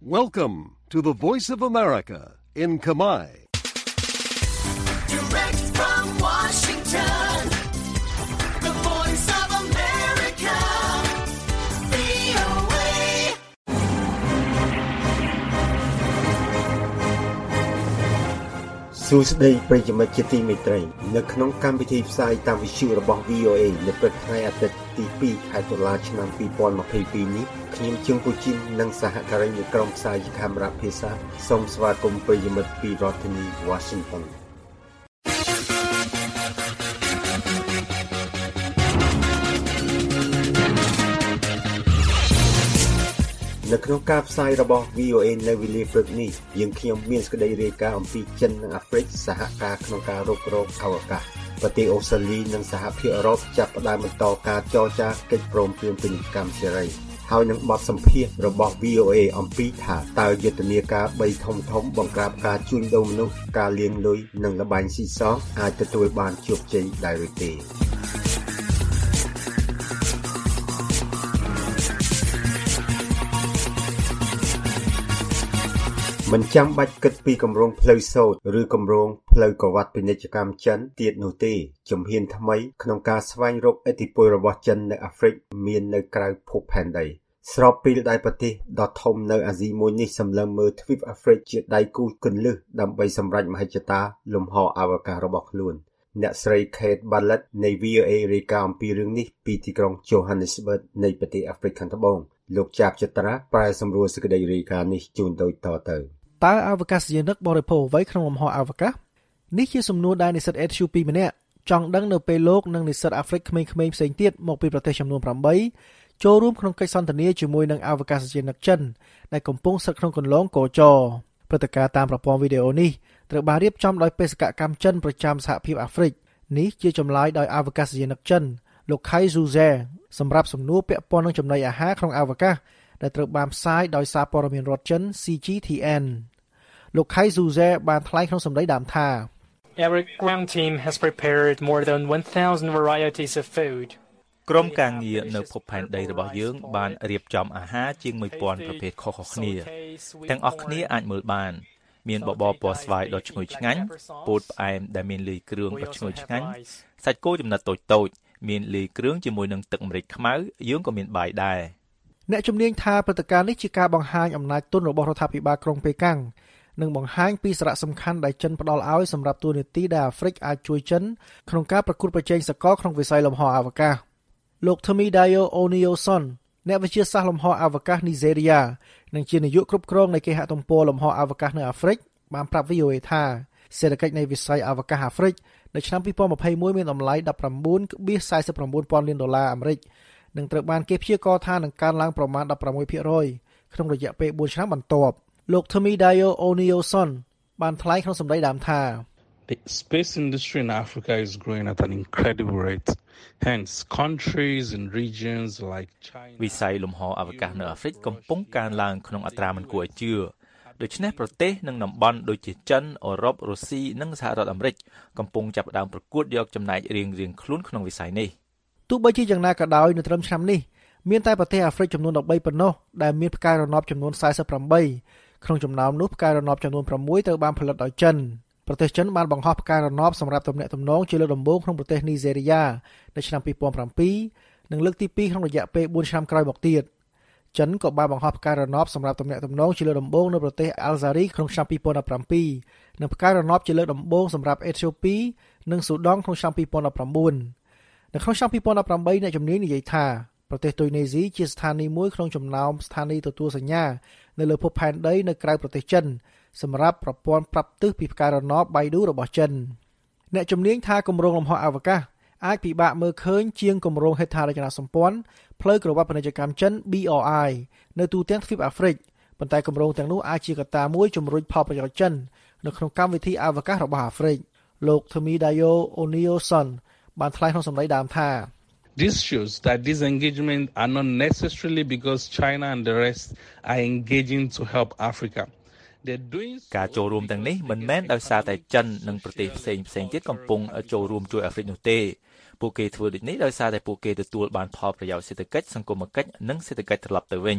Welcome to the Voice of America in Khmer. Direct from Washington, the Voice of America, VOA. សួស្តីប្រិយមិត្តជាទីមេត្រីនៅក្នុងកម្មវិធីផ្សាយតាមវិទ្យុរបស់ VOA នៅព្រឹកថ្ងៃអាទិត្យទី2ខែតុលាឆ្នាំ2022នេះខ្ញុំជើងពូជីននិងសហការីនៃក្រុមផ្សាយកាមេរ៉ាភាសាសូមស្វាគមន៍ប្រិយមិត្តពីរដ្ឋធានី Washington នៅក្នុងការផ្សាយរបស់ VOA នៅវេលាព្រឹកនេះយើងខ្ញុំមានសេចក្តីរាយការណ៍អំពីចិននិងអាហ្វ្រិកសហការក្នុងការរុករកអវកាសប្រទេសអូស្ត្រាលីនិងសហភាពអឺរ៉ុបចាប់ផ្ដើមបន្តការចរចាកិច្ចព្រមព្រៀងពាណិជ្ជកម្មសេរីហើយនឹងបទសម្ភាសន៍របស់ VOA អំពីថាតើយុទ្ធនាការ3ធំបង្ក្រាបការជួញដូរមនុស្សការលាងលុយនិងល្បែងស៊ីសងអាចទទួលបានជោគជ័យដែរឬទេមិនចាំបាច់គិតពីគម្រោងផ្លូវសូត្រឬគម្រោងផ្លូវក្រវ៉ាត់ពាណិជ្ជកម្មចិនទៀតនោះទេជំហានថ្មីក្នុងការស្វែងរកឥទ្ធិពលរបស់ចិននៅអាហ្វ្រិកមាននៅក្រៅភពផែនដីស្របពេលដែលប្រទេសដ៏ធំនៅអាស៊ីមួយនេះសម្លឹងមើលទ្វីបអាហ្វ្រិកជាដៃគូគន្លឹះដើម្បីសម្រេចមហិច្ឆតាលំហអវកាសរបស់ខ្លួនអ្នកស្រី Kate Bartlett នៃ VOA រាយការណ៍អំពីរឿងនេះពីទីក្រុង Johannesburg នៃប្រទេសអាហ្វ្រិកខាងត្បូងលោកចាបចត្រាប្រែសម្រួលសេចក្តីរាយការណ៍នេះជូនដូចតទៅតើអវកាសយានិកបរិភោគអ្វីក្នុងលំហអវកាសនេះជាសំណួរដែលនិស្សិត HUP ម្នាក់ចង់ដឹងនៅពេលលោកនិងនិស្សិតអាហ្វ្រិកក្មេងៗផ្សេងទៀតមកពីប្រទេសចំនួន8ចូលរួមក្នុងកិច្ចសន្ទនាជាមួយនឹងអវកាសយានិកចិនដែលកំពុងស្ថិតក្នុងគន្លងកោចរព្រឹត្តិការណ៍តាមប្រព័ន្ធវីដេអូនេះត្រូវបានរៀបចំដោយបេសកកម្មចិនប្រចាំសហភាពអាហ្វ្រិកនេះជាចម្លើយដោយអវកាសយានិកចិនលោក Kai Zhuze សម្រាប់សំណួរពាក់ព័ន្ធនឹងចំណីអាហារក្នុងអវកាសដែលត្រូវបានផ្សាយដោយសារព័ត៌មានរដ្ឋចិន CGTN លោក Kai Zhuze បានថ្លែងក្នុងសម្ដីដើមថា Our ground team has prepared more than 1000 varieties of food ក្រុមការងារនៅភពផែនដីរបស់យើងបានរៀបចំអាហារជាង 1000 ប្រភេទខុសៗគ្នាទាំងអស់គ្នាអាចមើលបានមានបបរពណ៌ស្វាយដ៏ឈ្ងុយឆ្ងាញ់ពោតផ្អែមដែលមានលាយគ្រឿងដ៏ឈ្ងុយឆ្ងាញ់សាច់គោចំណិតតូចៗមានលាយគ្រឿងជាមួយនឹងទឹកម្រេចខ្មៅយើងក៏មានបាយដែរអ្នកជំនាញថាព្រឹត្តិការណ៍នេះជាការបង្ហាញអំណាចទុនរបស់រដ្ឋាភិបាលក្រុងប៉េកាំងនិងបង្ហាញពីសារៈសំខាន់ដែលចិនផ្ដល់ឲ្យសម្រាប់ទូនាទីដែលអាហ្វ្រិកអាចជួយចិនក្នុងការប្រកួតប្រជែងសកលក្នុងវិស័យលំហអវកាសលោក Temidayo Onielson អ្នកវិទ្យាសាស្ត្រលំហអវកាសនីហ្សេរីយ៉ានិងជានាយកគ្រប់គ្រងនៃគេហទំព័រលំហអវកាសនៅអាហ្វ្រិកបានប្រាប់ VOA ថាសេដ្ឋកិច្ចនៃវិស័យអវកាសអាហ្វ្រិកនៅឆ្នាំ2021មានតម្លៃ $19.49 លានដុល្លារអាមេរិកនឹងត្រូវបានគេព្យាករណ៍ថានឹងកើនឡើងប្រមាណ 16% ក្នុងរយៈពេល4ឆ្នាំបន្ទាប់លោក Temidayo Onielson បានថ្លែងក្នុងសម្ដីដើមថា The space industry in Africa is growing at an incredible rate. Hence, countries and regions like China វិស័យលំហអវកាសនៅអាហ្វ្រិកកំពុងកើនឡើងក្នុងអត្រាមិនគួរឲ្យជឿដូច្នេះប្រទេសនិងតំបន់ដូចជាចិនអឺរ៉ុបរុស្ស៊ីនិងសហរដ្ឋអាមេរិកកំពុងចាប់ផ្ដើមប្រកួតយកចំណែករៀងៗខ្លួនក្នុងវិស័យនេះទោះបីជាយ៉ាងណាក៏ដោយនៅត្រឹមឆ្នាំនេះមានតែប្រទេសអាហ្វ្រិកចំនួន13ប៉ុណ្ណោះដែលមានផ្កាយរណបចំនួន48ក្នុងចំណោមនោះផ្កាយរណបចំនួន6ត្រូវបានផលិតដោយចិនប្រទេសចិនបានបង្ហោះផ្កាយរណបសម្រាប់ទំនាក់ទំនងជាលើកដំបូងក្នុងប្រទេសនីហ្សេរីយ៉ានៅឆ្នាំ2007និងលើកទី2ក្នុងរយៈពេល4ឆ្នាំក្រោយមកទៀតចិនក៏បានបង្ហោះផ្កាយរណបសម្រាប់ទំនាក់ទំនងជាលើកដំបូងនៅប្រទេសអាល់ហ្សារីក្នុងឆ្នាំ2017និងផ្កាយរណបជាលើកដំបូងសម្រាប់អេត្យូពីនិងស៊ូដង់ក្នុងឆ្នាំ2019នៅក្នុងឆ្នាំ2018អ្នកជំនាញនិយាយថាប្រទេសទុយនេស៊ីជាស្ថានីយមួយក្នុងចំណោមស្ថានីយទទួលសញ្ញានៅលើភពផែនដីនៅក្រៅប្រទេសចិនសម្រាប់ប្រព័ន្ធប្រាប់ទិសពីផ្កាយរណប Baidu របស់ចិនអ្នកជំនាញថាគម្រោងលំហអវកាសអាចពិបាកមើលឃើញជាងគម្រោងហេដ្ឋារចនាសម្ព័ន្ធផ្លូវក្រវ៉ាត់ពាណិជ្ជកម្មចិន BRI នៅទូទាំងទ្វីបអាហ្វ្រិកប៉ុន្តែគម្រោងទាំងនោះអាចជាកត្តាមួយជំរុញផលប្រយោជន៍ចិននៅក្នុងកម្មវិធីអវកាសរបស់អាហ្វ្រិកលោក Temidayo Onielson បានថ្លែងក្នុងសម្ដីដើមថា This shows that these engagements are not necessarily because China and the rest are engaging to help Africa. ការចូលរួមទាំងនេះមិនមែនដោយសារតែចិននិងប្រទេសផ្សេងៗទៀតកំពុងចូលរួមជួយអាហ្វ្រិកនោះទេពួកគេធ្វើដូចនេះដោយសារតែពួកគេទទួលបានផលប្រយោជន៍សេដ្ឋកិច្ចសង្គមគិច្ចនិងសេដ្ឋកិច្ចត្រឡប់ទៅវិញ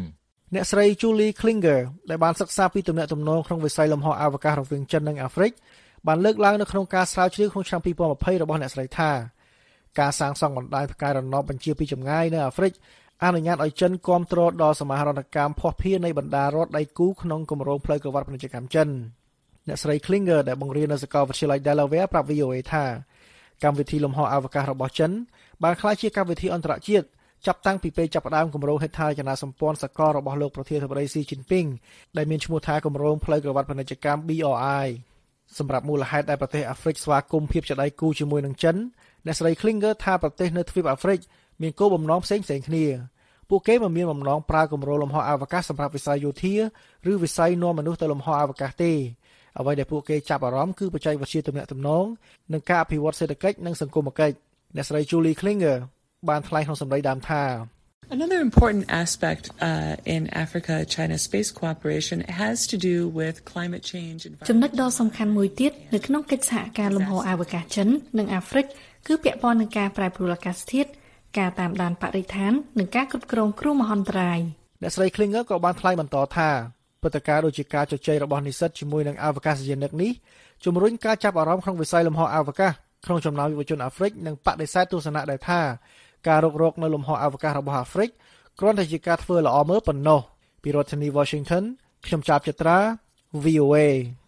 អ្នកស្រី Julie Klinger ដែលបានសិក្សាពីទំនាក់ទំនងក្នុងវិស័យលំហអវកាសរវាងចិននិងអាហ្វ្រិកបានលើកឡើងនៅក្នុងការស្រាវជ្រាវក្នុងឆ្នាំ2020របស់អ្នកស្រីថាការសាងសង់បណ្ដាញផ្កាយរណបបញ្ជាពីចម្ងាយនៅអាហ្វ្រិកអនុញ្ញាតឲ្យចិនគាំទ្រដល់សមាហរណកម្មភស្តុភារនៃបណ្ដារដ្ឋដៃគូក្នុងគម្រោងផ្លូវក្រវ៉ាត់ពាណិជ្ជកម្មចិនអ្នកស្រី Klinger ដែលបង្រៀននៅសាកលវិទ្យាល័យ Delaware ប្រាប់ VOA ថាកម្មវិធីលំហអវកាសរបស់ចិនបានក្លាយជាកម្មវិធីអន្តរជាតិចាប់តាំងពីពេលចាប់ផ្ដើមគម្រោងហេដ្ឋារចនាសម្ព័ន្ធសកលរបស់លោកប្រធានាធិបតីស៊ីជីនពីងដែលមានឈ្មោះថាគម្រោងផ្លូវក្រវ៉ាត់ពាណិជ្ជកម្ម BRI សម្រាប់មូលហេតុដែលប្រទេសអាហ្វ្រិកស្វាគមន៍ភាពជាដៃគូជាមួយនឹងចិនអ្នកស្រី Klinger ថាប្រទេសនៅទ្វីបអាហ្វ្រិកមានគោលបំណងផ្សេងៗគ្នាពួកគេមិនមានបំណងប្រើគម្រោងលំហអវកាសសម្រាប់វិស័យយោធាឬវិស័យនាំមនុស្សទៅលំហអវកាសទេអ្វីដែលពួកគេចាប់អារម្មណ៍គឺបច្ចេកវិទ្យាទំនាក់ទំនងនិងការអភិវឌ្ឍសេដ្ឋកិច្ចនិងសង្គមគិច្ចអ្នកស្រី Julie Klinger បានថ្លែងក្នុងសម្ដីដើមថា Another important aspect in Africa-China space cooperation has to do with climate change. ចំណុចដ៏សំខាន់មួយទៀតនៅក្នុងកិច្ចសហការលំហអវកាសចិននិងអាហ្វ្រិកគឺពាក់ព័ន្ធនឹងការប្រែប្រួលអាកាសធាតុការតាមដានបរិស្ថាននិងការគ្រប់គ្រងគ្រោះមហន្តរាយអ្នកស្រី Klinger ក៏បានថ្លែងបន្តថាព្រឹត្តិការណ៍ដូចជាការជជែករបស់និស្សិតជាមួយនឹងអវកាសយានិកនេះជំរុញការចាប់អារម្មណ៍ក្នុងវិស័យលំហអវកាសក្នុងចំណោមយុវជនអាហ្វ្រិកនិងបដិសេធទស្សនៈដែលថាការរុករកនៅលំហអវកាសរបស់អាហ្វ្រិកគ្រាន់តែជាការធ្វើល្អមើលប៉ុណ្ណោះពីរដ្ឋធានី Washington ខ្ញុំចាប់ចត្រា VOA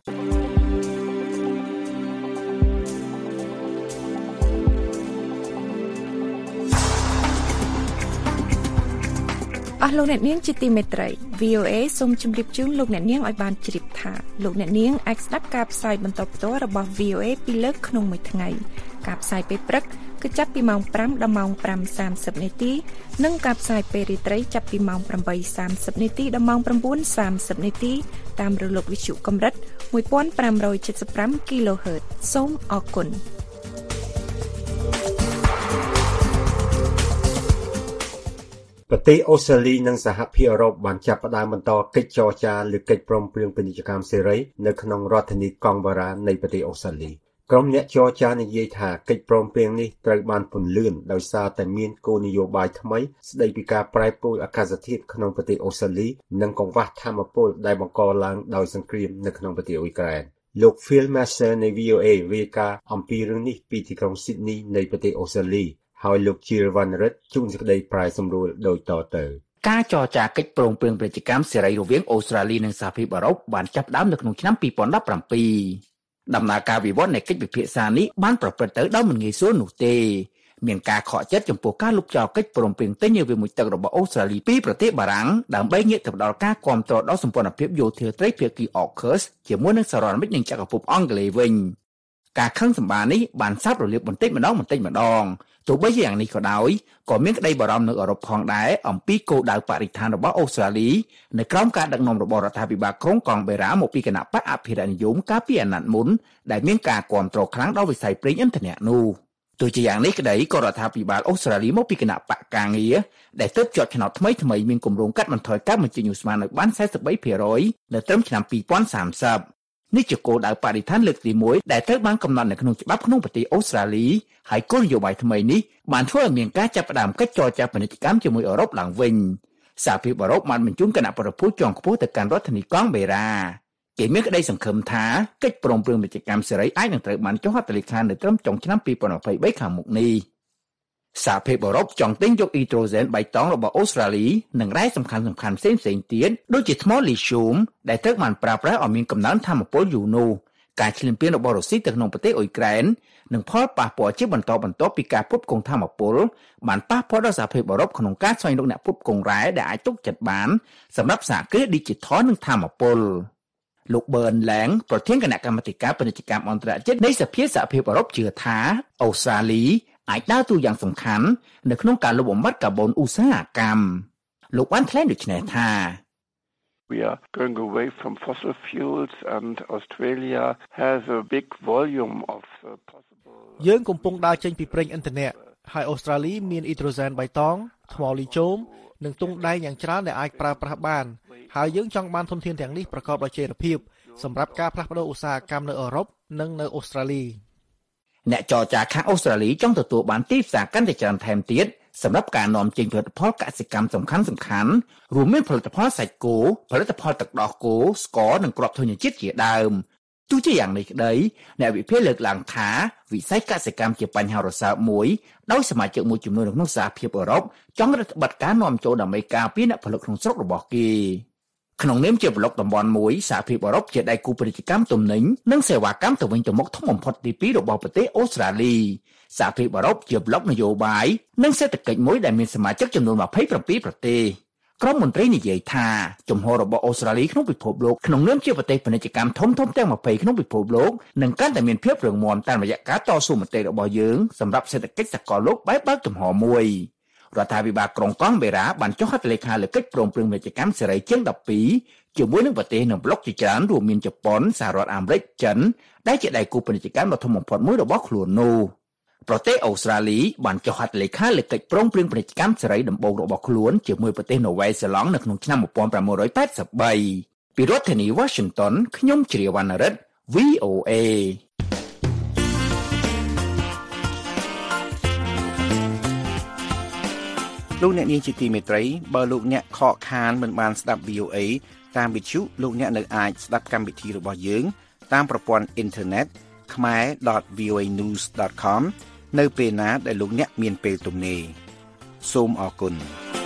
អស់លោកអ្នកនាងជាទីមេត្រី VOA សូមជម្រាបជូនលោកអ្នកនាងឲ្យបានជ្រាបថាលោកអ្នកនាងអាចស្ដាប់ការផ្សាយបន្តផ្ទាល់របស់ VOA ពីលើកក្នុងមួយថ្ងៃការផ្សាយពេលព្រឹកគឺចាប់ពីម៉ោង 5 ដល់ម៉ោង 5:30 នាទីនិងការផ្សាយពេលរាត្រីចាប់ពីម៉ោង 8:30 នាទីដល់ម៉ោង 9:30 នាទីតាមរលកវិទ្យុកម្រិត 1575 kHz សូមអរគុណប្រទេសអូស្ត្រាលីនិងសហភាពអឺរ៉ុបបានចាប់ផ្ដើមបន្តកិច្ចចរចាលើកិច្ចព្រមព្រៀងពាណិជ្ជកម្មសេរីនៅក្នុងរដ្ឋធានីកង់បារ៉ានៃប្រទេសអូស្ត្រាលីក្រុមអ្នកចរចានិយាយថាកិច្ចព្រមព្រៀងនេះត្រូវបានពន្លឿនដោយសារតែមានគោលនយោបាយថ្មីស្ដីពីការប្រែប្រួលអាកាសធាតុក្នុងប្រទេសអូស្ត្រាលីនិងកង្វះថាមពលដែលបង្កឡើងដោយសង្គ្រាមនៅក្នុងប្រទេសអ៊ុយក្រែនលោក Phil Mercer នៃ VOA រាយការណ៍អំពីរឿងនេះពីទីក្រុង Sydney នៃប្រទេសអូស្ត្រាលីហើយលោក Jill Van Rit ជួនសេចក្តីប្រែសម្រួលដូចតទៅការចរចាកិច្ចព្រមព្រៀងពាណិជ្ជកម្មសេរីរវាងអូស្ត្រាលីនិងសហភាពអឺរ៉ុបបានចាប់ផ្ដើមនៅក្នុងឆ្នាំ2017ដំណើរការវិវត្តនៃកិច្ចពិភាក្សានេះបានប្រព្រឹត្តទៅដោយមិនងាយស្រួលនោះទេមានការខកចិត្តចំពោះការលុបចោលកិច្ចព្រមព្រៀងទិញយានមួយទឹករបស់អូស្ត្រាលីពីប្រទេសបារាំងដើម្បីងាកទៅដល់ការគាំទ្រដល់សម្ព័ន្ធភាពយោធាត្រីភាគី AUKUS ជាមួយនឹងសហរដ្ឋអាមេរិកនិងចក្រភពអង់គ្លេសវិញការខឹងសម្បារនេះបានសាបរលាបបន្តិចម្ដងទោះបីជាយ៉ាងនេះក៏ដោយក៏មានក្តីបារម្ភនៅអឺរ៉ុបផងដែរអំពីគោលដៅបរិស្ថានរបស់អូស្ត្រាលីនៅក្រោមការដឹកនាំរបស់រដ្ឋាភិបាលក្រុងកង់បេរ៉ាមកពីគណៈបកអភិរក្សនិយមកាលពីអាណត្តិមុនដែលមានការគាំទ្រខ្លាំងដល់វិស័យប្រេងឥន្ធនៈនោះទោះជាយ៉ាងនេះក្តីក៏រដ្ឋាភិបាលអូស្ត្រាលីមកពីគណៈបកការងារដែលទើបជាប់ឆ្នោតថ្មីមានគម្រោងកាត់បន្ថយការបញ្ចេញឧស្ម័ននៅបាន 43% នៅត្រឹមឆ្នាំ2030នេះជាគោលដៅបរិស្ថានលើកទី1ដែលត្រូវបានកំណត់នៅក្នុងច្បាប់ក្នុងប្រទេសអូស្ត្រាលីហើយគោលនយោបាយថ្មីនេះបានធ្វើឲ្យមានការចាប់ផ្ដើមកិច្ចចរចាពាណិជ្ជកម្មជាមួយអឺរ៉ុបឡើងវិញសហភាពអឺរ៉ុបបានបញ្ជូនគណៈប្រតិភូជាន់ខ្ពស់ទៅកាន់រដ្ឋធានីកង់បេរ៉ាគេមានក្តីសង្ឃឹមថាកិច្ចព្រមព្រៀងពាណិជ្ជកម្មសេរីអាចនឹងត្រូវបានចុះហត្ថលេខានៅត្រឹមចុងឆ្នាំ2023ខាងមុខនេះសហភាពអឺរ៉ុបចង់ទិញយកអ៊ីដ្រូសែនបៃតងរបស់អូស្ត្រាលីនិងរ៉ែសំខាន់ៗផ្សេងៗទៀតដូចជាថ្មលីធ្យូមដែលត្រូវបានប្រើប្រាស់ឲ្យមានកំណើនថាមពលយូនូការឈ្លានពានរបស់រុស្ស៊ីទៅក្នុងប្រទេសអ៊ុយក្រែននិងផលប៉ះពាល់ជាបន្តបន្ទាប់ពីការផ្គត់ផ្គង់ថាមពលបានប៉ះពាល់ដល់សហភាពអឺរ៉ុបក្នុងការស្វែងរកអ្នកផ្គត់ផ្គង់រ៉ែដែលអាចទុកចិត្តបានសម្រាប់សហគ្រាស Digital និងថាមពលលោក Bern Lang ប្រធានគណៈកម្មាធិការពាណិជ្ជកម្មអន្តរជាតិនៃសភាសហភាពអឺរ៉ុបជឿថាអូស្ត្រាលីអាចដើរតួយ៉ាងសំខាន់នៅក្នុងការលុបបំបាត់កាបូនឧស្សាហកម្មលោកបានថ្លែងដូចនេះថា We are going away from fossil fuels and Australia has a big volume of possible យើងកំពុងដើរចេញពីប្រេងឥន្ធនៈហើយអូស្ត្រាលីមានអ៊ីដ្រូសែនបៃតងថ្មលីជូមនិងទង់ដែងយ៉ាងច្រើនដែលអាចប្រើប្រាស់បានហើយយើងចង់បានធនធានទាំងនេះប្រកបដោយចីរភាពសម្រាប់ការផ្លាស់ប្តូរឧស្សាហកម្មនៅអឺរ៉ុបនិងនៅអូស្ត្រាលីអ្នកចរចាខាងអូស្ត្រាលីចង់ទទួលបានទីផ្សារកាន់តែច្រើនថែមទៀតសម្រាប់ការនាំចេញផលិតផលកសិកម្មសំខាន់ៗរួមមានផលិតផលសាច់គោផលិតផលទឹកដោះគោស្ករនិងគ្រាប់ធញ្ញជាតិជាដើមទោះជាយ៉ាងនេះក្តីអ្នកវិភាគលើកឡើងថាវិស័យកសិកម្មជាបញ្ហារសើបមួយដោយសមាជិកមួយចំនួនក្នុងសហភាពអឺរ៉ុបចង់រដ្ឋបတ်ការនាំចូលដើម្បីការពារអ្នកផលិតក្នុងស្រុករបស់គេក្នុងនាមជាប្លុកតំបន់មួយសហភាពអឺរ៉ុបជាដៃគូពាណិជ្ជកម្មទំនិញនិងសេវាកម្មទៅវិញទៅមកធំបំផុតទី2របស់ប្រទេសអូស្ត្រាលីសហភាពអឺរ៉ុបជាប្លុកនយោបាយនិងសេដ្ឋកិច្ចមួយដែលមានសមាជិកចំនួន27ប្រទេសក្រុមមន្ត្រីនិយាយថាជំហររបស់អូស្ត្រាលីក្នុងពិភពលោកក្នុងនាមជាប្រទេសពាណិជ្ជកម្មធំទាំង20ក្នុងពិភពលោកនឹងកាន់តែមានភាពរឹងមាំតាមរយៈការតស៊ូមតិរបស់យើងសម្រាប់សេដ្ឋកិច្ចសកលលោកបែបបើកចំហមួយរដ្ឋាភិបាលក្រុងកង់បេរ៉ាបានចុះហត្ថលេខាលើកិច្ចព្រមព្រៀងពាណិជ្ជកម្មសេរីជាង12ជាមួយនឹងប្រទេសនៅប្លុកជាច្រើនរួមមានជប៉ុនសហរដ្ឋអាមេរិកចិនដែលជាដៃគូពាណិជ្ជកម្មដ៏ធំបំផុតមួយរបស់ខ្លួននោះប្រទេសអូស្ត្រាលីបានចុះហត្ថលេខាលើកិច្ចព្រមព្រៀងពាណិជ្ជកម្មសេរីដំបូងរបស់ខ្លួនជាមួយប្រទេសនូវែលសេឡង់នៅក្នុងឆ្នាំ1983ពីរដ្ឋធានី Washington ខ្ញុំជ្រាវណ្ណរិទ្ធ VOA លោកអ្នកនាងជាទីមេត្រីបើលោកអ្នកខកខានមិនបានស្ដាប់ VOA តាមវិទ្យុលោកអ្នកនៅអាចស្ដាប់កម្មវិធីរបស់យើងតាមប្រព័ន្ធអ៊ីនធឺណិត khmer.voanews.com នៅពេលណាដែលលោកអ្នកមានពេលទំនេរសូមអរគុណ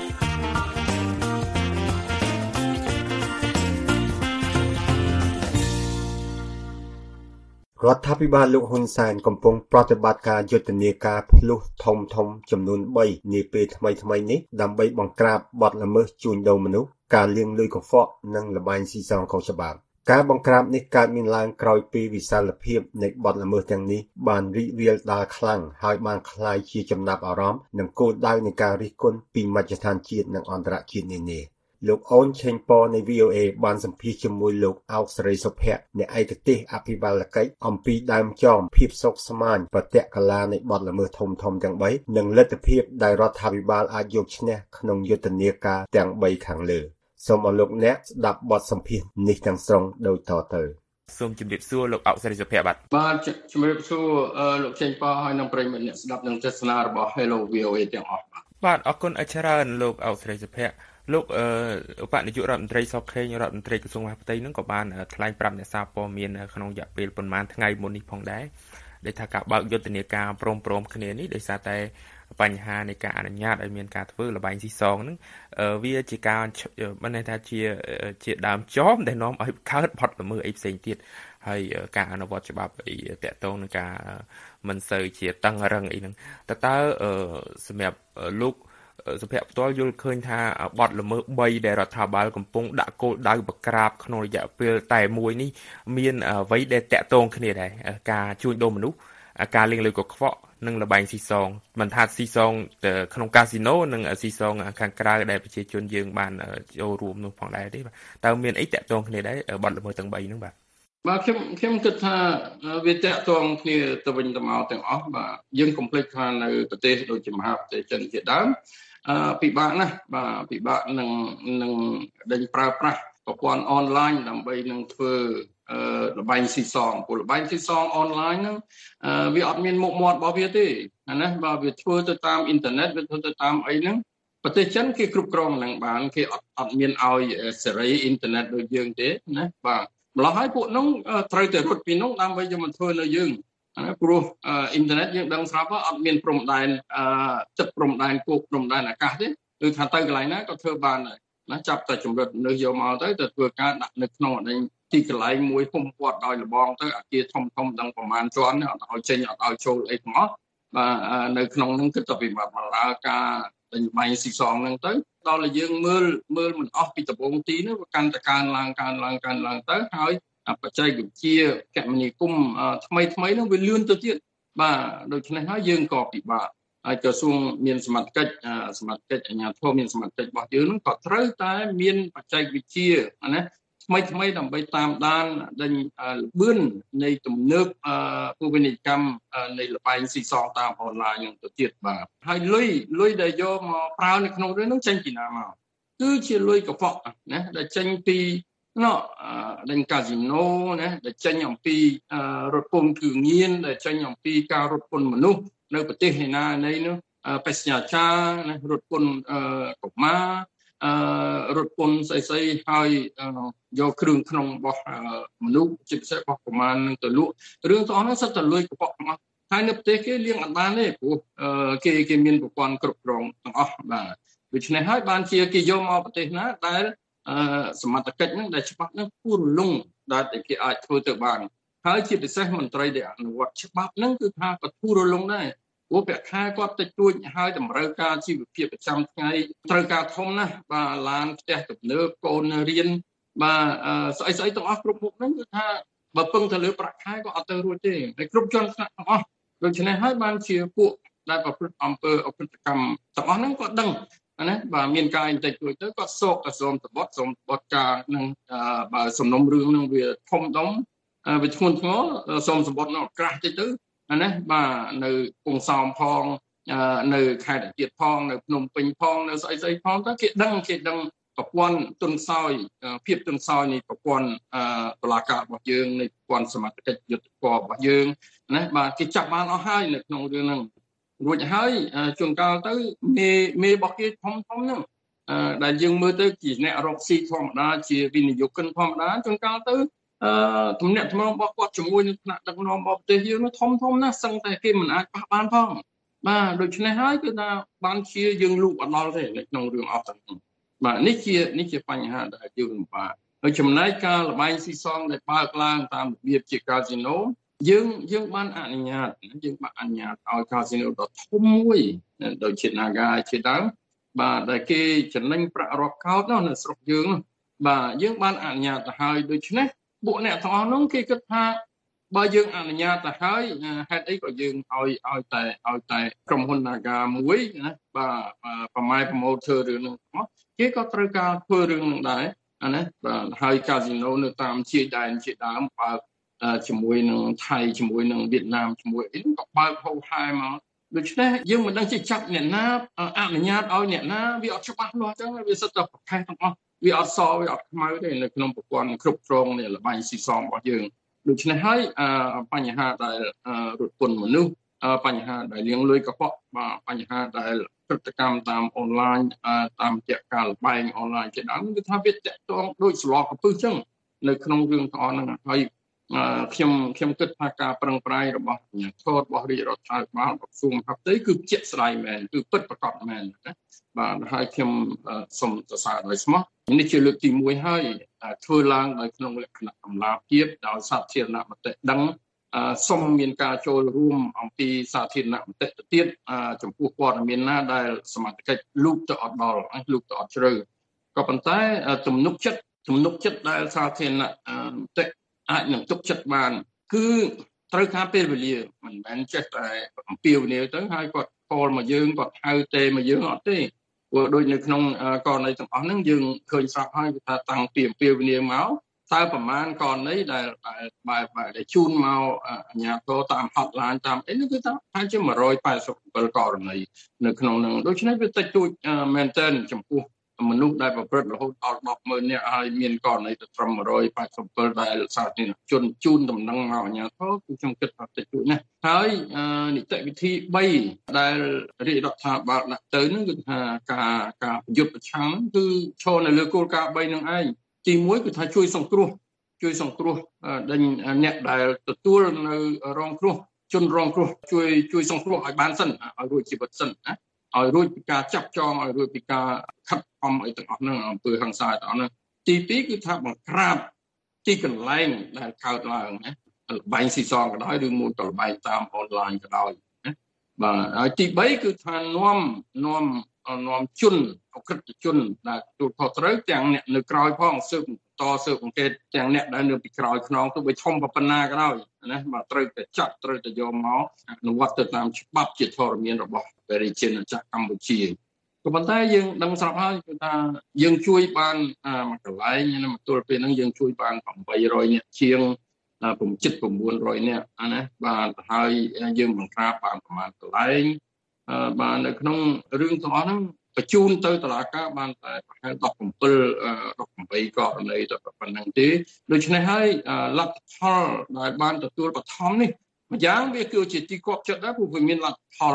រដ្ឋាភិបាលលោកហ៊ុនសែនកំពុងប្រតិបត្តិការយុទ្ធនាការភ្លុះធំចំនួន3នាពេលថ្មីនេះដើម្បីបង្ក្រាបបទល្មើសជួញដូរមនុស្សការលាងលុយកខ្វក់និងល្បែងស៊ីសងខុសច្បាប់ការបង្ក្រាបនេះកើតមានឡើងក្រោយពីវិសាលភាពនៃបទល្មើសទាំងនេះបានរីករាលដាលខ្លាំងហើយបានក្លាយជាចំណាប់អារម្មណ៍និងគោលដៅនៃការរិះគន់ពីមជ្ឈដ្ឋានជាតិនិងអន្តរជាតិនានាលោកអូនឆេងប៉នៃ VOA បានសម្ភាសជាមួយលោកអោកសេរីសុភ័ក្រអ្នកឯកទេសអភិបាលកិច្ចអំពីដើមចមភាពសុខស្មាញប្រតិកលានៃបទល្មើសធំទាំង3និងលទ្ធភាពដែលរដ្ឋាភិបាលអាចយកឈ្នះក្នុងយុទ្ធនាការទាំង3ខាងលើសូមអរលោកអ្នកស្ដាប់បទសម្ភាសនេះទាំងស្រុងដូចតទៅសូមជម្រាបសួរលោកអោកសេរីសុភ័ក្របាទជម្រាបសួរលោកឆេងប៉ហើយនិងប្រិយមិត្តអ្នកស្ដាប់និងទស្សនារបស់ Hello VOA ទាំងអស់បាទអរគុណអច្រើនលោកអោកសេរីសុភ័ក្រលោកឧបនាយករដ្ឋមន្ត្រីសុកខេងរដ្ឋមន្ត្រីក្រសួងមហាផ្ទៃនឹងក៏បានថ្លែងប្រាប់អ្នកសារព័ត៌មានក្នុងរយៈពេលប្រហែលថ្ងៃមុននេះផងដែរដែលថាការបើកយុទ្ធនាការព្រមគ្នានេះដោយសារតែបញ្ហានៃការអនុញ្ញាតឲ្យមានការធ្វើល្បែងស៊ីសងហ្នឹងវាជាការមិនថាជាដើមចមដែលនាំឲ្យកើតបទល្មើសអីផ្សេងទៀតហើយការអនុវត្តច្បាប់អីតាក់ទងនឹងការមិនសូវជាតឹងរឹងអីហ្នឹងតើសម្រាប់លោកសុភ័ក្រផ្ទាល់យល់ឃើញថាបទល្មើស3ដែលរដ្ឋាភិបាលកំពុងដាក់គោលដៅបង្ក្រាបក្នុងរយៈពេលតែមួយនេះមានអ្វីដែលតាក់ទងគ្នាដែរការជួញដូរមនុស្សការលាងលុយកខ្វក់និងល្បែងស៊ីសងមិនថាស៊ីសងក្នុងកាស៊ីណូនិងស៊ីសងខាងក្រៅដែលប្រជាជនយើងបានចូលរួមនោះផងដែរទេបាទតើមានអីតាក់ទងគ្នាដែរបទល្មើសទាំង3ហ្នឹងបាទខ្ញុំគិតថាវាតាក់ទងគ្នាទៅវិញទៅមកទាំងអស់បាទយើងកុំភ្លេចថានៅប្រទេសដូចជាមហាប្រទេសចិនជាដើមពិបាកណាស់បាទពិបាកនឹងដេញប្រើប្រាស់ប្រព័ន្ធអនឡាញដើម្បីនឹងធ្វើល្បែងស៊ីសងពលល្បែងស៊ីសងអនឡាញហ្នឹងវាអត់មានមុខមាត់របស់វាទេណាបាទវាធ្វើទៅតាមអ៊ីនធឺណិតវាធ្វើទៅតាមអីហ្នឹងប្រទេសចិនគេគ្រប់គ្រងនឹងបានគេអត់មានឲ្យសេរីអ៊ីនធឺណិតដូចយើងទេណាបាទម្ល៉េះហើយពួកនោះត្រូវតែរត់ពីនោះដើម្បីយកមកធ្វើនៅយើងណាព្រោះអ៊ីនធឺណិតយើងដឹងស្រាប់អត់មានព្រំដែនទឹកព្រំដែនគោកព្រំដែនអាកាសទេគឺថាទៅកន្លែងណាក៏ធ្វើបានដែរណាចាប់តែជំរិតមនុស្សយកមកទៅធ្វើការដាក់នៅក្នុងអីទីកន្លែងមួយហ៊ុំព័ទ្ធដោយលបងទៅអាគារធំដឹងប្រមាណជាន់អត់ឲ្យចេញអត់ឲ្យចូលអីទាំងអស់បាទនៅក្នុងហ្នឹងគឺទៅពិបាកមកលើការដេញបាញ់ស៊ីសងហ្នឹងទៅដល់តែយើងមើលមិនអស់ពីដំបូងទីនោះវាកាន់តែកើនឡើងទៅហើយបច្ចេកវិទ្យាគមនាគមន៍ថ្មីហ្នឹងវាលឿនទៅទៀតបាទដូច្នេះហើយយើងក៏ពិបាកហើយក្រសួងមានសមត្ថកិច្ចអាជ្ញាធរមានសមត្ថកិច្ចរបស់យើងហ្នឹងក៏ត្រូវតែមានបច្ចេកវិទ្យាណាថ្មីដើម្បីតាមដានដេញលបឿននៃទំនើបពវិនិកម្មនៃលបែងស៊ីសងតាមអនឡាញហ្នឹងទៅទៀតបាទហើយលុយដែលយកមកប្រើនៅក្នុងរឿងហ្នឹងចេញពីណាមកគឺជាលុយកខ្វក់ណាដែលចេញពីដេញកាស៊ីណូណាដែលចេញអំពីរថពន្ធគ្រឿងញៀនដែលចេញអំពីការរត់ពន្ធមនុស្សនៅប្រទេសណានេះបេសញ្ញាចារណារថពន្ធកុមាររថពន្ធស្អីហើយយកគ្រឿងក្នុងរបស់មនុស្សជាពិសេសរបស់កុមារនឹងទៅលក់រឿងទាំងអស់នោះសុទ្ធតែលួចកខ្វក់ទាំងអស់ហើយនៅប្រទេសគេលៀងអត់បានទេព្រោះគេមានប្រព័ន្ធគ្រប់គ្រងទាំងអស់បាទដូច្នេះហើយបានជាគេយកមកប្រទេសណាដែលសមត្ថកិច្ចហ្នឹងដែលច្បាប់ហ្នឹងគួររលុងដែលគេអាចធ្វើទៅបានហើយជាពិសេសមន្ត្រីដែលអនុវត្តច្បាប់ហ្នឹងគឺថាក៏ធូររលុងដែរព្រោះប្រាក់ខែគាត់តិចតួចហើយតម្រូវការជីវភាពប្រចាំថ្ងៃត្រូវការធំណាស់បាទឡានផ្ទះទំនើបកូនរៀនបាទស្អីទាំងអស់គ្រប់មុខហ្នឹងគឺថាបើពឹងទៅលើប្រាក់ខែក៏អត់ទៅរួចទេហើយគ្រប់ជាន់ថ្នាក់ទាំងអស់ដូច្នេះហើយបានជាពួកដែលប្រព្រឹត្តអំពើអក្រិតកម្មទាំងអស់ហ្នឹងក៏ដឹងណាបាទមានការបន្តិចតួចទៅគាត់សោកទៅសូមតបត់ការនឹងបើសំណុំរឿងហ្នឹងវាធំដុំវាធ្ងន់ធ្ងរសូមសម្បត្តិនោះក្រាស់តិចទៅណាបាទនៅពងសោមផងនៅខេត្តទៀតផងនៅភ្នំពេញផងនៅស្អីផងទៅគេដឹងប្រព័ន្ធទុនខ្សោយភាពទុនខ្សោយនៃប្រព័ន្ធតុលាការរបស់យើងនៃប្រព័ន្ធសមត្ថកិច្ចយុត្តិធម៌របស់យើងណាបាទគេចាប់បានអស់ហើយនៅក្នុងរឿងហ្នឹងរួចហើយជួនកាលទៅមេរបស់គេធំហ្នឹងដែលយើងមើលទៅជាអ្នករកស៊ីធម្មតាជាវិនិយោគិនធម្មតាជួនកាលទៅទំនាក់ទំនងរបស់គាត់ជាមួយនឹងថ្នាក់ដឹកនាំរបស់ប្រទេសយើងនោះធំណាស់សឹងតែគេមិនអាចប៉ះបានផងបាទដូច្នេះហើយគឺថាបានជាយើងលូកអត់ដល់ទេនៅក្នុងរឿងអស់ទាំងនេះបាទនេះជាបញ្ហាដែលយើងលំបាកហើយចំណែកការលបែងស៊ីសងដែលបើកឡើងតាមរបៀបជាកាស៊ីណូយើងបានអនុញ្ញាតឲ្យកាស៊ីណូដ៏ធំមួយដូចជា Naga ជាដើមបាទដែលគេចំណេញប្រាក់រាប់កោតនោះនៅស្រុកយើងបាទយើងបានអនុញ្ញាតទៅហើយដូច្នេះពួកអ្នកទាំងអស់នោះគេគិតថាបើយើងអនុញ្ញាតទៅហើយហេតុអីក៏យើងឲ្យតែក្រុមហ៊ុន Naga មួយណាបាទប្រម៉ែប្រម៉ូទធ្វើរឿងនោះគេក៏ត្រូវការធ្វើរឿងនឹងដែរណាបាទហើយកាស៊ីណូនៅតាមជាដែនជាដើមបើជាមួយនឹងថៃជាមួយនឹងវៀតណាមជាមួយអីក៏បើកហូរហែមកដូច្នេះយើងមិនដឹងជាចាប់អ្នកណាអនុញ្ញាតឲ្យអ្នកណាវាអត់ច្បាស់លាស់អញ្ចឹងវាសិតតែប្រខែទាំងអស់វាអត់សវាអត់ខ្មៅទេនៅក្នុងប្រព័ន្ធគ្រប់គ្រងនៃលបែងស៊ីសងរបស់យើងដូច្នេះហើយបញ្ហាដែលរត់ពន្ធមនុស្សបញ្ហាដែលលាងលុយកខ្វក់បាទបញ្ហាដែលព្រឹត្តិកម្មតាមអនឡាញតាមរយៈការលបែងអនឡាញជាដើមគឺថាវាតកតងដូចស្លកពឹសអញ្ចឹងនៅក្នុងរឿងទាំងអស់ហ្នឹងហើយខ្ញុំគិតថាការប្រឹងប្រែងរបស់អាជ្ញាធររបស់រាជរដ្ឋាភិបាលក្រសួងមហាផ្ទៃគឺជាក់ស្ដែងមែនគឺពិតប្រាកដមែនណាបាទហើយខ្ញុំសូមសរសើរដោយស្មោះនេះជាលើកទី1ហើយធ្វើឡើងដោយក្នុងលក្ខណៈកម្លាភាពដោយសាធារណមតិដឹងសូមមានការចូលរួមអំពីសាធារណមតិទៅទៀតចំពោះព័ត៌មានណាដែលសមាជិកលូកទៅអត់ដល់លូកទៅអត់ជ្រៅក៏ប៉ុន្តែទំនុកចិត្តដែលសាធារណមតិអាចនឹងទុកចិត្តបានគឺត្រូវការពេលវេលាមិនមែនចេះតែអំពាវនាវទៅហើយគាត់ខលមកយើងគាត់ហៅទេមកយើងអត់ទេព្រោះដូចនៅក្នុងករណីទាំងអស់ហ្នឹងយើងឃើញស្រាប់ហើយថាតាំងពីអំពាវនាវមកតើប្រមាណករណីដែលជូនមកអាជ្ញាធរតាម hotline តាមអីនោះគឺថាអាចជា187ករណីនៅក្នុងហ្នឹងដូច្នេះវាតិចតួចមែនទែនចំពោះមនុស្សដែលប្រព្រឹត្តរហូតដល់ 100000 នាក់ហើយមានករណីទៅត្រឹម187ដែលសាធារណជនជូនដំណឹងមកអាជ្ញាធរគឺខ្ញុំគិតថាតិចតួចណាស់ហើយនីតិវិធី3ដែលរាជរដ្ឋាភិបាលដាក់ទៅហ្នឹងគឺថាការប្រយុទ្ធប្រឆាំងគឺឈរនៅលើគោលការណ៍3នឹងឯងទី1គឺថាជួយសង្គ្រោះដេញអ្នកដែលទទួលនៅរងគ្រោះជនរងគ្រោះជួយសង្គ្រោះឲ្យបានសិនឲ្យរួចជីវិតសិនណាឲ្យរួចពីការចាប់ចងឲ្យរួចពីការខិតខំអីទាំងអស់ហ្នឹងអំពើហិង្សាទាំងអស់ហ្នឹងទី2គឺថាបង្ក្រាបទីកន្លែងដែលកើតឡើងណាលបែងស៊ីសងក៏ដោយឬមួយក៏លបែងតាមអនឡាញក៏ដោយណាបាទហើយទី3គឺថានាំជនអក្រិតជនដែលទទួលខុសត្រូវទាំងអ្នកនៅក្រៅផងស៊ើបអង្កេតទាំងអ្នកដែលនៅពីក្រោយខ្នងទៅបីធំប៉ុណ្ណាក៏ដោយណាបាទត្រូវតែចាត់ត្រូវតែយកមកអនុវត្តទៅតាមច្បាប់ជាធរមានរបស់ប្រជាជាតិកម្ពុជាក៏ប៉ុន្តែយើងដឹងស្រាប់ហើយគឺថាយើងជួយបានមួយកន្លែងណាមកទល់ពេលហ្នឹងយើងជួយបាន800នាក់ជាង900នាក់ណាបាទហើយយើងបង្ក្រាបបានប្រមាណកន្លែងបាទនៅក្នុងរឿងទាំងអស់ហ្នឹងបញ្ជូនទៅតុលាការបានតែប្រហែល18ករណីទៅប៉ុណ្ណឹងទេដូច្នេះហើយលទ្ធផលដែលបានទទួលបឋមនេះម្យ៉ាងវាគឺជាទីគាប់ចិត្តដែរព្រោះវាមានលទ្ធផល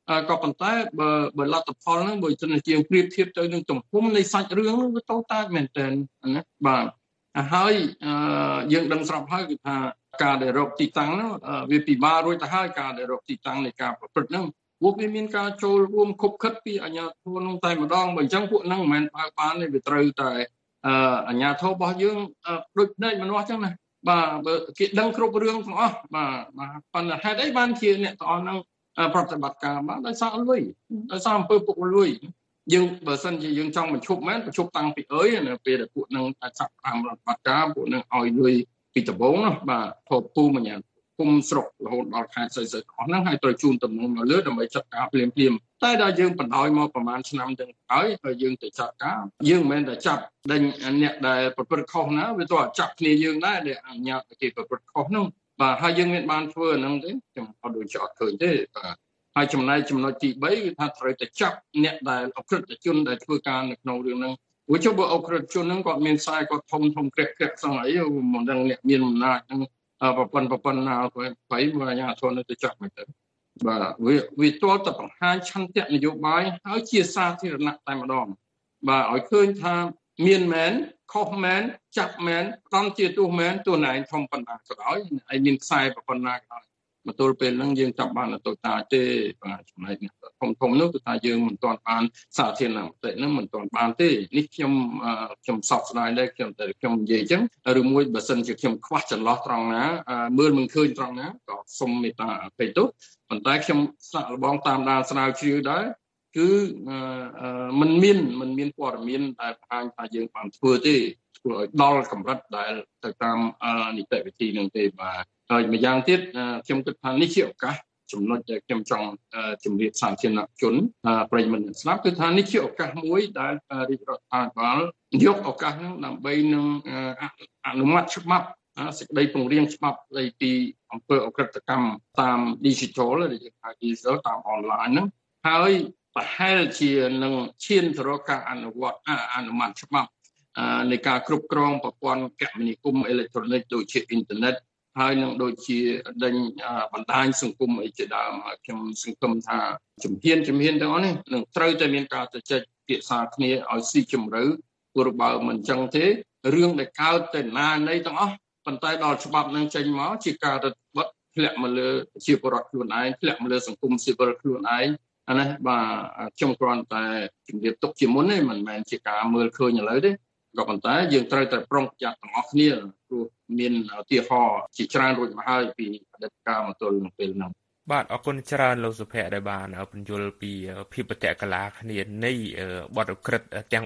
ក៏ប៉ុន្តែបើលទ្ធផលហ្នឹងបើជាងប្រៀបធៀបទៅនឹងទំហំនៃសាច់រឿងហ្នឹងវាតូចតាចមែនទែនណាបាទហើយយើងដឹងស្រាប់ហើយគឺថាការដែលរកទីតាំងហ្នឹងវាពិបាករួចទៅហើយការដែលរកទីតាំងនៃការប្រព្រឹត្តហ្នឹងពួកវាមានការចូលរួមខុបខិតពីអាជ្ញាធរនោះតែម្ដងបើអញ្ចឹងពួកហ្នឹងមិនមែនបើបានទេវាត្រូវតែអាជ្ញាធររបស់យើងដូចភ្នែកមនុស្សអញ្ចឹងណាបាទបើគេដឹងគ្រប់រឿងទាំងអស់បាទប៉ុន្តែហេតុអីបានជាអ្នកទាំងអស់ហ្នឹងប្រតិបត្តិការបានដោយសារលុយដោយសារអំពើពុករលួយយើងបើសិនជាយើងចង់បញ្ឈប់មែនបញ្ឈប់តាំងពីនៅពេលដែលពួកហ្នឹងចាប់តាមប្រតិបត្តិការពួកហ្នឹងឲ្យលុយពីដំបូងណាបាទធប់ពូមញ្ញាគុំស្រុករហូតដល់ខេត្តស្អីៗអស់ហ្នឹងហើយត្រូវជូនតំណែងមកលើដើម្បីចាត់ការភ្លាមតែដល់យើងបណ្ដោយមកប្រហែលឆ្នាំទាំងហើយយើងទៅចាត់ការយើងមិនមែនតែចាប់ដេញអ្នកដែលប្រព្រឹត្តខុសណាវាទៅចាប់គ្នាយើងដែរដែលអញ្ញាតគេប្រព្រឹត្តខុសហ្នឹងបាទហើយយើងមានបានធ្វើអាហ្នឹងទេខ្ញុំអត់ដូចចោតឃើញទេបាទហើយចំណុចទី3គឺថាត្រូវតែចាប់អ្នកដែលអក្រិតជនដែលធ្វើការនៅក្នុងរឿងហ្នឹងព្រោះចុះបើអក្រិតជនហ្នឹងគាត់មានខ្សែគាត់ធំក្រាក់សោះអីមិនដឹងអ្នកមានអំណាចហ្នឹងប្រព័ន្ធណាទៅមកអាជ្ញាធរនៅទៅចាប់មិនទៅបាទវាទាល់តែបង្ហាញឆន្ទៈនយោបាយហើយជាសាធារណៈតែម្ដងបាទឲ្យឃើញថាមានមែនខុសមែនចាប់មែនផ្ដំជាទោសមែនទោះណែធំប៉ុណ្ណាក៏ដោយហើយមានខ្សែប៉ុណ្ណាក៏ដោយមកទល់ពេលហ្នឹងយើងចាប់បានទៅតាទេបាទចំណែកធំនោះគឺថាយើងមិនទាន់បានសាធារណមតិហ្នឹងមិនទាន់បានទេនេះខ្ញុំសោកស្ដាយដែរខ្ញុំនិយាយអញ្ចឹងឬមួយបើសិនជាខ្ញុំខ្វះចន្លោះត្រង់ណាមើលមិនឃើញត្រង់ណាក៏សូមមេត្តាអភ័យទោសប៉ុន្តែខ្ញុំសាកល្បងតាមដានស្រាវជ្រាវដែរគឺมันមានព័ត៌មានដែលបង្ហាញថាយើងបានធ្វើទេធ្វើឲ្យដល់កម្រិតដែលទៅតាមនីតិវិធីនឹងទេបាទហើយម្យ៉ាងទៀតខ្ញុំគិតថានេះជាឱកាសចំណុចដែលខ្ញុំចង់ជម្រាបសាធារណជនប្រិយមិត្តស្ដាប់គឺថានេះជាឱកាសមួយដែលរាជរដ្ឋាភិបាលយកឱកាសហ្នឹងដើម្បីនឹងអនុម័តច្បាប់សេចក្តីពង្រៀងច្បាប់ស្តីពីអំពើអក្រិតកម្មតាម digital ដែលគេហៅ digital តាម online ហ្នឹងហើយប្រហែលជានឹងឈានទៅរកការអនុម័តច្បាប់នៃការគ្រប់គ្រងប្រព័ន្ធគមនាគមន៍អេឡិចត្រូនិកដូចជាអ៊ីនធឺណិតហើយនឹងដូចជាដេញបណ្ដាញសង្គមអីជាដើមហើយខ្ញុំសង្ឃឹមថាជំហានទាំងអស់នេះនឹងត្រូវតែមានការទៅចែកពិសាគ្នាឲ្យស៊ីជម្រៅព្រោះបើមិនអញ្ចឹងទេរឿងដែលកើតទៅណានៃទាំងអស់ប៉ុន្តែដល់ច្បាប់នឹងចេញមកជាការរឹតបន្តឹងធ្លាក់មកលើប្រជាពលរដ្ឋខ្លួនឯងធ្លាក់មកលើសង្គមស៊ីវិលខ្លួនឯងអានេះបាទខ្ញុំគ្រាន់តែជំរាបទុកជាមុនទេមិនមែនជាការមើលឃើញឥឡូវទេក៏ប៉ុន្តែយើងត្រូវតែប្រុងប្រយ័ត្នទាំងអស់គ្នាព្រោះមានឧទាហរណ៍ជាច្រើនរួចមកហើយពីអតីតកាលមកទល់នឹងពេលហ្នឹងបាទអរគុណច្រើនលោកសុភ័ក្រដែលបានបញ្យល់ពីភាពបដិកលាគ្នានៃបទឧក្រិដ្ឋទាំង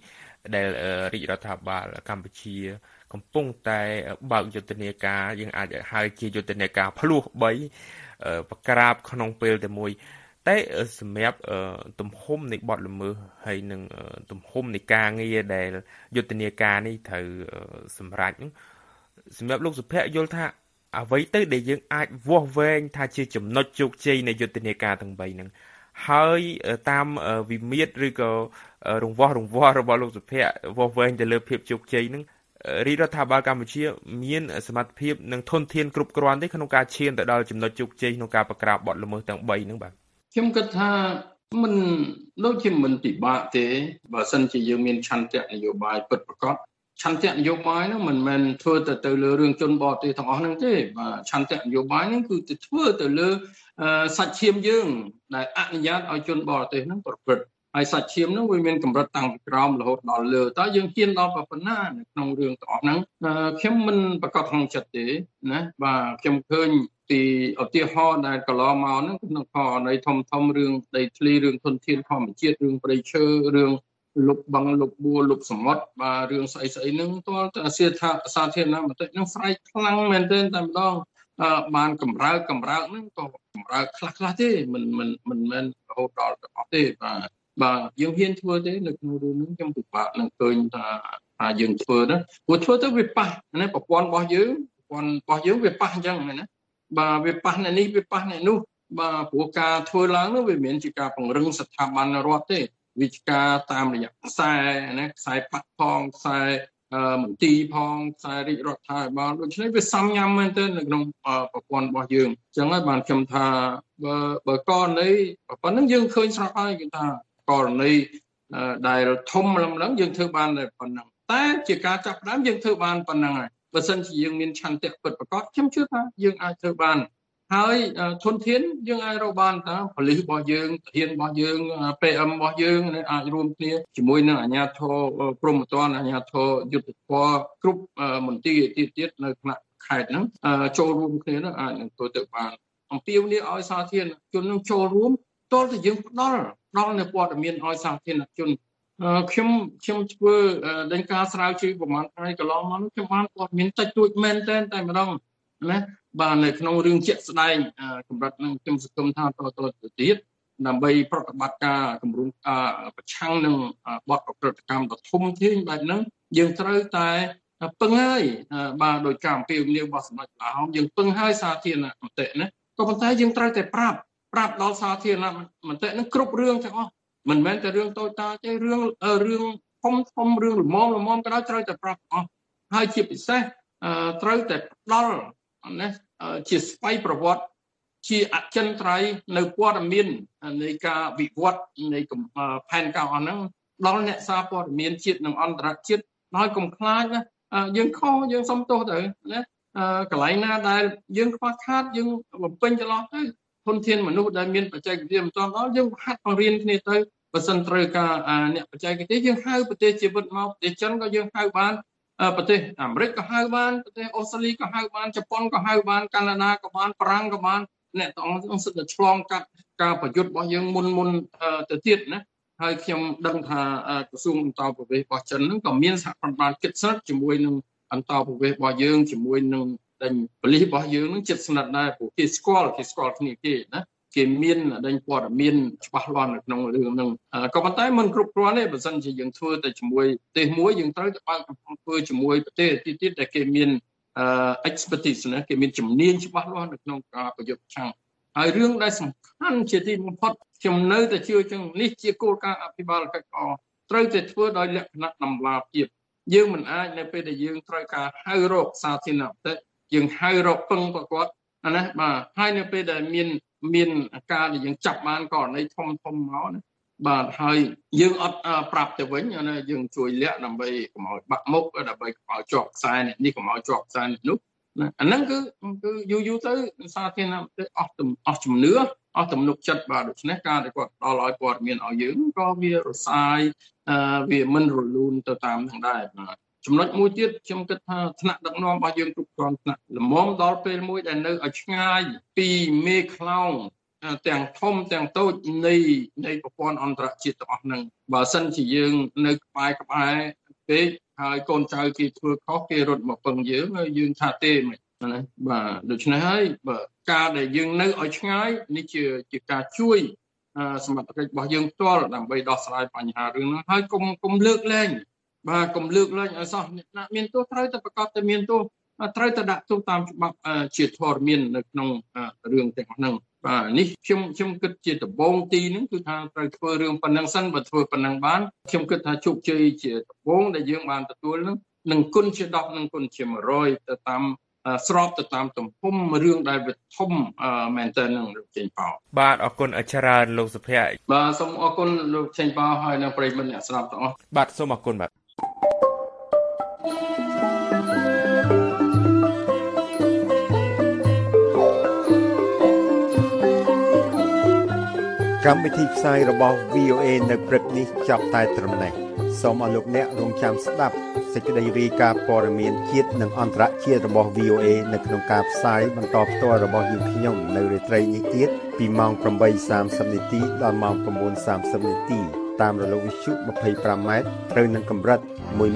3ដែលរាជរដ្ឋាភិបាលកម្ពុជាកំពុងតែបើកយុទ្ធនាការយើងអាចហៅជាយុទ្ធនាការភ្លោះ3ប្រក្រាបក្នុងពេលតែមួយតែសម្រាប់ទំហំនៃបទល្មើសហើយនឹងទំហំនៃការងារដែលយុទ្ធនាការនេះត្រូវសម្រេចនោះសម្រាប់លោកសុភ័ក្រយល់ថាអ្វីទៅដែលយើងអាចវាស់វែងថាជាចំណុចជោគជ័យនៃយុទ្ធនាការទាំង3ហ្នឹងហើយតាមវិមាត្រឬក៏រង្វាស់របស់លោកសុភ័ក្រវាស់វែងទៅលើភាពជោគជ័យហ្នឹងរាជរដ្ឋាភិបាលកម្ពុជាមានសមត្ថភាពនិងធនធានគ្រប់គ្រាន់ទេក្នុងការឈានទៅដល់ចំណុចជោគជ័យក្នុងការប្រក្រាបបទល្មើសទាំង3ហ្នឹងបាទខ្ញុំគិតថាមិនដូចជាមិនពិបាកទេបើសិនជាយើងមានឆន្ទៈនយោបាយពិតប្រាកដឆន្ទៈនយោបាយហ្នឹងមិនមែនធ្វើទៅលើរឿងជនបរទេសទាំងអស់ហ្នឹងទេបាទឆន្ទៈនយោបាយហ្នឹងគឺទៅធ្វើទៅលើសាច់ឈាមយើងដែលអនុញ្ញាតឲ្យជនបរទេសហ្នឹងប្រព្រឹត្តហើយសាច់ឈាមហ្នឹងវាមានកម្រិតតាំងពីក្រោមរហូតដល់លើតើយើងហ៊ានដល់ប៉ុណ្ណានៅក្នុងរឿងទាំងអស់ហ្នឹងខ្ញុំមិនប្រកាសក្នុងចិត្តទេណាបាទខ្ញុំឃើញពីឧទាហរណ៍ដែលកន្លងមកហ្នឹងក្នុងករណីធំរឿងដីធ្លីរឿងធនធានធម្មជាតិរឿងព្រៃឈើរឿងលុបបឹងលុបបួរលុបសមុទ្របាទរឿងស្អីហ្នឹងទាល់តែសាធារណមតិហ្នឹងស្រែកខ្លាំងមែនទែនតែម្ដងបានកម្រើកហ្នឹងក៏កម្រើកខ្លះទេមិនមែនរហូតដល់ទាំងអស់ទេបាទយើងហ៊ានធ្វើទេនៅក្នុងរឿងហ្នឹងខ្ញុំពិបាកនឹងឃើញថាយើងធ្វើណាព្រោះធ្វើទៅវាប៉ះណាប្រព័ន្ធរបស់យើងវាប៉ះអញ្ចឹងណាបាទវាប៉ះអ្នកនេះវាប៉ះអ្នកនោះបាទព្រោះការធ្វើឡើងនោះវាមិនមែនជាការពង្រឹងស្ថាប័នរដ្ឋទេវាជាការតាមរយៈខ្សែណាខ្សែប៉ាក់ផងខ្សែមន្ទីរផងខ្សែរាជរដ្ឋាភិបាលដូច្នេះវាសំញ៉ាំមែនទែននៅក្នុងប្រព័ន្ធរបស់យើងអញ្ចឹងហើយបានខ្ញុំថាបើករណីប៉ុណ្ណឹងយើងឃើញស្រាប់ហើយគឺថាករណីដែលធំឡើងយើងធ្វើបានតែប៉ុណ្ណឹងតែជាការចាប់ផ្ដើមយើងធ្វើបានប៉ុណ្ណឹងហើយបើសិនជាយើងមានឆន្ទៈពិតប្រាកដខ្ញុំជឿថាយើងអាចធ្វើបានហើយធនធានយើងអាចរកបានតាប៉ូលីសរបស់យើងទាហានរបស់យើង PM របស់យើងអាចរួមគ្នាជាមួយនឹងអាជ្ញាធរព្រហ្មទណ្ឌអាជ្ញាធរយុទ្ធភ័ពគ្រប់មន្ទីរទៀតនៅថ្នាក់ខេត្តហ្នឹងចូលរួមគ្នានឹងអាចនឹងធ្វើទៅបានអំពាវនាវឲ្យសាធារណជននឹងចូលរួមតើតែយើងផ្ដល់នៅព័ត៌មានឲ្យសាធារណជនខ្ញុំធ្វើដេញការស្រាវជ្រាវប្រហែលថ្ងៃកន្លងមកខ្ញុំបានព័ត៌មានតិចតួចមែនតែម្ដងណាបាទនៅក្នុងរឿងជាក់ស្ដែងកម្រិតនឹងខ្ញុំសង្ឃឹមថាតទៅទៀតដើម្បីប្រតិបត្តិការគម្រោងប្រឆាំងនឹងបទប្រព្រឹត្តកម្មដ៏ធំធេងបែបហ្នឹងយើងត្រូវតែពឹងហើយបាទដោយការអំពាវនាវរបស់សម្ដេចព្រះអង្គយើងពឹងហើយសាធារណមតិណាក៏ប៉ុន្តែយើងត្រូវតែប្រាប់ដល់សាធារណមតិហ្នឹងគ្រប់រឿងទាំងអស់មិនមែនតែរឿងតូចតាចទេរឿងធំរឿងល្មមក៏ដោយត្រូវតែប្រាប់អស់ហើយជាពិសេសត្រូវតែផ្ដល់ណាជាស្វ័យប្រវត្តិជាអចិន្ត្រៃយ៍នៅព័ត៌មាននៃការវិវត្តនៃផែនការអស់ហ្នឹងដល់អ្នកសារព័ត៌មានជាតិនិងអន្តរជាតិហើយកុំខ្លាចណាយើងខុសយើងសុំទោសទៅណាកន្លែងណាដែលយើងខ្វះខាតយើងបំពេញចន្លោះទៅធនធានមនុស្សដែលមានបច្ចេកវិទ្យាមិនទាន់ដល់យើងហាត់បង្រៀនគ្នាទៅបើសិនត្រូវការអ្នកបច្ចេកវិទ្យាយើងហៅប្រទេសជីវិតមកប្រទេសចិនក៏យើងហៅបានប្រទេសអាមេរិកក៏ហៅបានប្រទេសអូស្ត្រាលីក៏ហៅបានជប៉ុនក៏ហៅបានកាណាដាក៏បានបារាំងក៏បានអ្នកទាំងអស់សិតតែឆ្លងកាត់ការប្រយុទ្ធរបស់យើងមុនទៅទៀតណាហើយខ្ញុំដឹងថាក្រសួងអន្តរប្រវេសន៍របស់ចិនហ្នឹងក៏មានសហប្រតិបត្តិគិតស្និទ្ធជាមួយនឹងអន្តរប្រវេសន៍របស់យើងជាមួយនឹងដេញប៉ូលីសរបស់យើងហ្នឹងជិតស្និទ្ធដែរព្រោះគេស្គាល់គ្នាគេណាគេមានដេញព័ត៌មានច្បាស់លាស់នៅក្នុងរឿងហ្នឹងក៏ប៉ុន្តែមិនគ្រប់គ្រាន់ទេបើសិនជាយើងធ្វើតែជាមួយប្រទេសមួយយើងត្រូវតែបើកកំប៉ុងធ្វើជាមួយប្រទេសទៀតដែលគេមានexpertise ណាគេមានជំនាញច្បាស់លាស់នៅក្នុងការប្រយុទ្ធប្រឆាំងហើយរឿងដែលសំខាន់ជាទីបំផុតខ្ញុំនៅតែជឿចឹងនេះជាគោលការណ៍អភិបាលកិច្ចល្អត្រូវតែធ្វើដោយលក្ខណៈតម្លាភាពយើងមិនអាចនៅពេលដែលយើងត្រូវការហៅរកសាធារណមតិយើងហៅរកពឹងប្រកបណាបាទហើយនៅពេលដែលមានការដែលយើងចាប់បានករណីធំមកណាបាទហើយយើងអត់ប្រាប់ទៅវិញណាយើងជួយលាក់ដើម្បីកុំឲ្យបាក់មុខដើម្បីកុំឲ្យជាប់ខ្សែនេះកុំឲ្យជាប់ខ្សែនេះនោះណាអាហ្នឹងគឺយូរទៅសាធារណមតិអស់ជំនឿអស់ទំនុកចិត្តបាទដូច្នេះការដែលគាត់ដល់ឲ្យព័ត៌មានឲ្យយើងក៏វារសាយវាមិនរលូនទៅតាមហ្នឹងដែរបាទចំណុចមួយទៀតខ្ញុំគិតថាថ្នាក់ដឹកនាំរបស់យើងគ្រប់គ្រាន់ថ្នាក់ល្មមដល់ពេលមួយដែលនៅឲ្យឆ្ងាយពីមេខ្លោងទាំងធំទាំងតូចនៃប្រព័ន្ធអន្តរជាតិទាំងអស់ហ្នឹងបើសិនជាយើងនៅក្បែរពេកហើយកូនចៅគេធ្វើខុសគេរត់មកពឹងយើងថាទេមិនណាបាទដូច្នេះហើយបើការដែលយើងនៅឲ្យឆ្ងាយនេះជាការជួយសមត្ថកិច្ចរបស់យើងផ្ទាល់ដើម្បីដោះស្រាយបញ្ហារឿងហ្នឹងហើយកុំលើកលែងបាទកុំលើកលែងឲ្យសោះអ្នកណាមានទោសត្រូវតែប្រកាសតែមានទោសត្រូវតែដាក់ទោសតាមច្បាប់ជាធរមាននៅក្នុងរឿងទាំងហ្នឹងបាទនេះខ្ញុំគិតជាដំបូងទីហ្នឹងគឺថាត្រូវធ្វើរឿងប៉ុណ្ណឹងសិនបើធ្វើប៉ុណ្ណឹងបានខ្ញុំគិតថាជោគជ័យជាដំបូងដែលយើងបានទទួលហ្នឹងនឹងគុណជា10នឹងគុណជា100ទៅតាមស្របទៅតាមទំហំរឿងដែលវាធំមែនតើនឹងលោកចេញប៉ោបាទអរគុណច្រើនលោកសុភ័ក្របាទសូមអរគុណលោកចេញប៉ោហើយនិងប្រិយមិត្តអ្នកស្ដាប់ទាំងអស់បាទសូមអរគុណបាទកម្មវិធីផ្សាយរបស់ VOA នៅព្រឹកនេះចាប់តែត្រឹមនេះសូមអរលោកអ្នករងចាំស្ដាប់សេចក្តីរាយការណ៍ព័ត៌មានជាតិនិងអន្តរជាតិរបស់ VOA នៅក្នុងការផ្សាយបន្តផ្ទាល់របស់យើងខ្ញុំនៅរាត្រីនេះទៀតពីម៉ោង 8:30 នាទីដល់ម៉ោង 9:30 នាទីតាមរលកវិទ្យុ 25 ម៉ែត្រត្រូវនឹងកម្រិត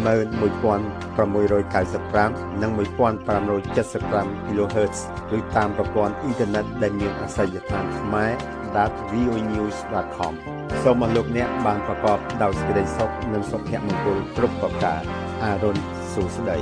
11695 និង 1575 kHz ឬតាមប្រព័ន្ធអ៊ីនធឺណិតដែលមានអាសយដ្ឋានខ្មែរ.voanews.com សូមអរលោកអ្នកបានប្រកបដោយសេចក្តីសុខនិងសុភមង្គលគ្រប់ប្រការអរុនសួស្តី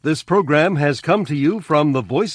This program has come to you from the Voice